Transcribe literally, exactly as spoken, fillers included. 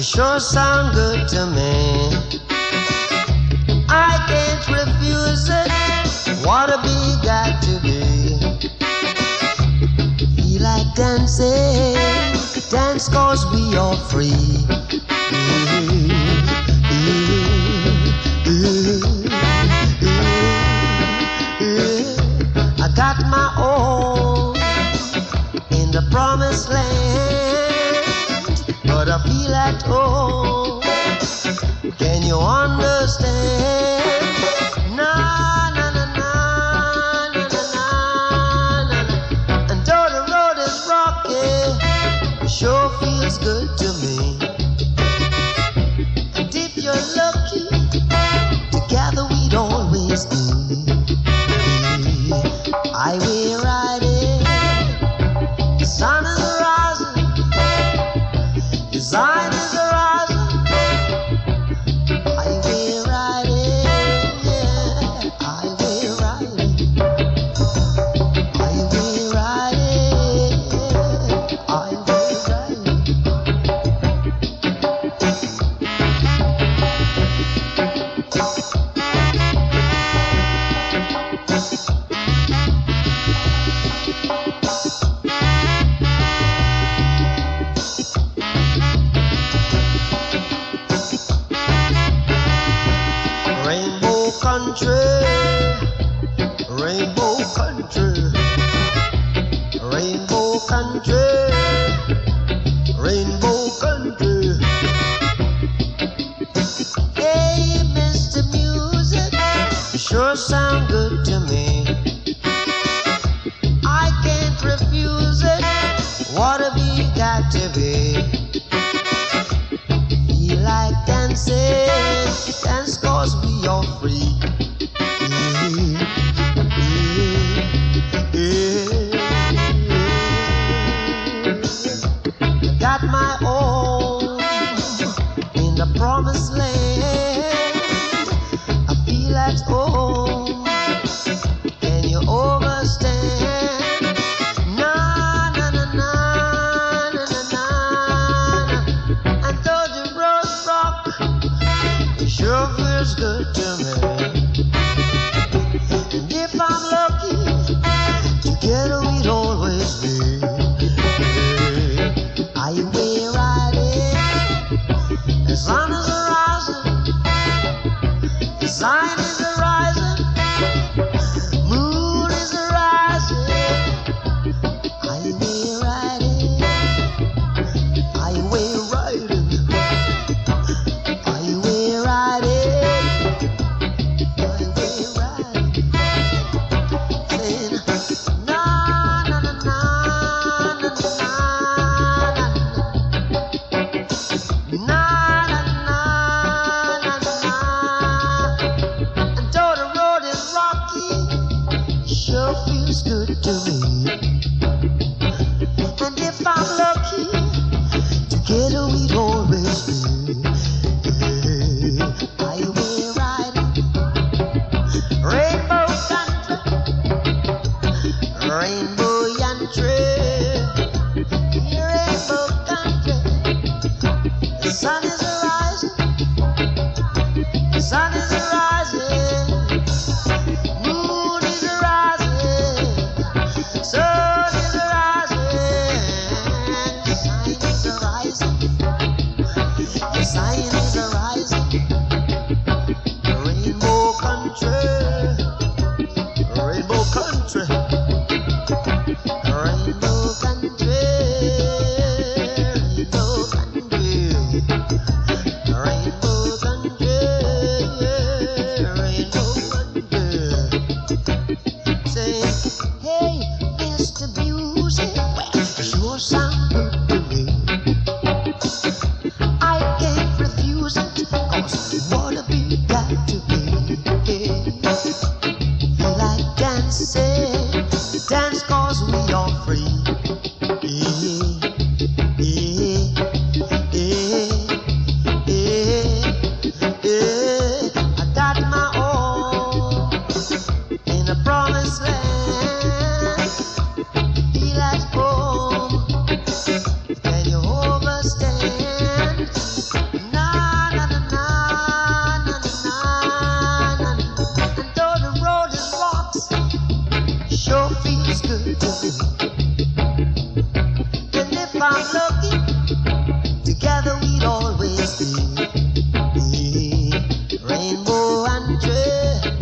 sure sound good to me. I can't refuse it. What a big got to be. Feel like dancing, dance cause we are free. I got my own in the promised land, but I feel at home. Can you understand? Na na na na na na na na. And though the road is rocky, it sure feels good to me. And if you're lucky, together we'd always be. Highway riding, the sun is rising, the sun is rising. Highway riding, yeah, highway riding, highway riding, highway riding. Rainbow country, rainbow country, rainbow country, rainbow country. Hey, Mister Music, you sure sound good to me. I can't refuse it. What have we got to be? Feel like dancing, dance cause we are free. Got my own in the promised land. I feel at home. Can you understand? Na na na na na na na. And though the road rock, it sure feels good to me. And if I'm lucky, together we'd always be. Highway riding, the sun is rising, the sun is rising, moon is rising. Highway riding, highway riding, highway riding, highway riding. Saying na na na na na na na. Na na na na na. And though the road is rocky, it sure feels good to me. And if I'm lucky, together we'd always be. Highway riding, rainbow country, rainbow country, rainbow country. The sun is rising, the sun is rising, moon is rising, sun is rising, the sign is rising, the sign is rising. Rainbow country, rainbow country, rainbow country, rainbow country. sure feels good to me. And if I'm lucky, together we'd always be. Rainbow and trail,